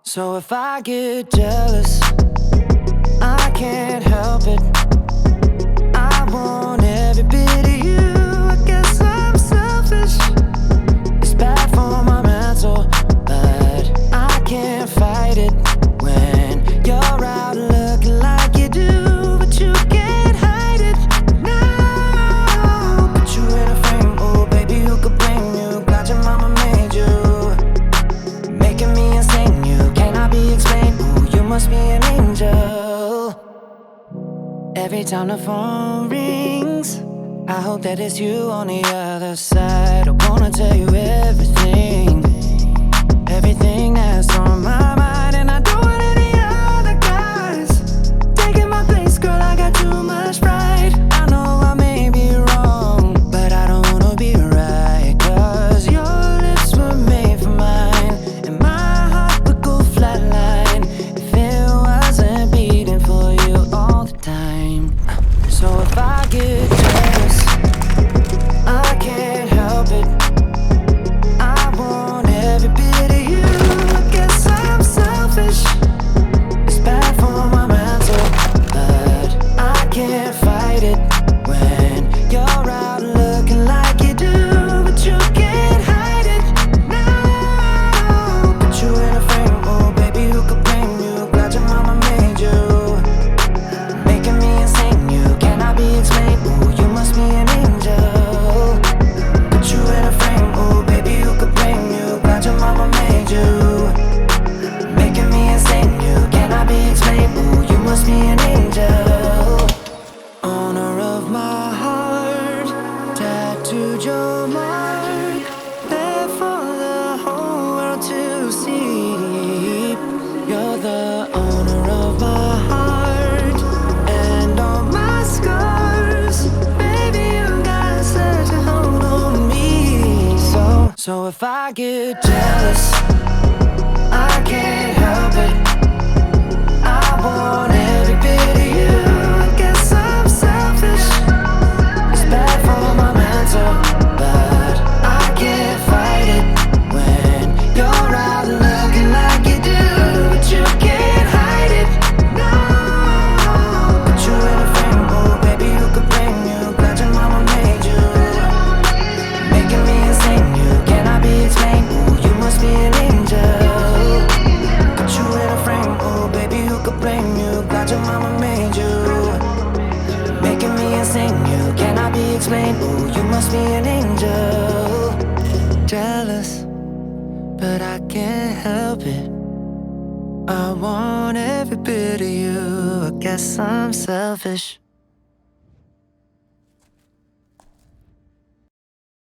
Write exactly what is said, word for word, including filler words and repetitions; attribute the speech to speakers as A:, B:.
A: So if I get jealous, I can't help it. I want every bit of you. I guess I'm selfish. It's bad for my mental, but I can't fight it when you're out looking like you do, but you can't hide it. No, put you in a frame, oh baby, who could blame you? Glad your mama made you, making me insane. You cannot be explained. Ooh, you must be an angel. Every time the phone rings, I hope that it's you on the other side. I wanna tell you everything, everything that's on my mind. And I don't want any other guys taking my place, girl, I got too much pride. I know I may be wrong, but I don't wanna be right, cause your lips were made for mine, and my heart would go flatline if it wasn't beating for you all the time. So if I get jealous, I can't help it. I want every bit of you. I guess I'm selfish. It's bad for my mental, but I can't fight it when you're out looking like you do, but you can't hide it. No, put you in a frame, oh baby, who could blame you? Glad your mama made you, making me insane. You cannot be explained. Ooh, you must be an angel. Put you in a frame, oh baby, who could blame you? Glad your mama made you, making me insane. You cannot be explained. Ooh, you must be an angel. Owner of my heart, tattooed your mark, there for the whole world to see. You're the owner of my heart and all my scars. Baby, you got such a hold on me. So, so if I get jealous, I can't help it. I want every bit of you. I guess I'm selfish. It's bad for my mental, but I can't fight it when you're out looking like you do, but you can't hide it. No, put you in a frame, oh baby, who could blame you? Glad your mama made you, making me insane. You cannot be explained. Ooh, you must be an angel. Put you in a frame, oh baby, who could blame you? Glad your mama made you, making me insane. You cannot be explained. Ooh, you must be an angel. Jealous, but I can't help it. I want every bit of you. I guess I'm selfish.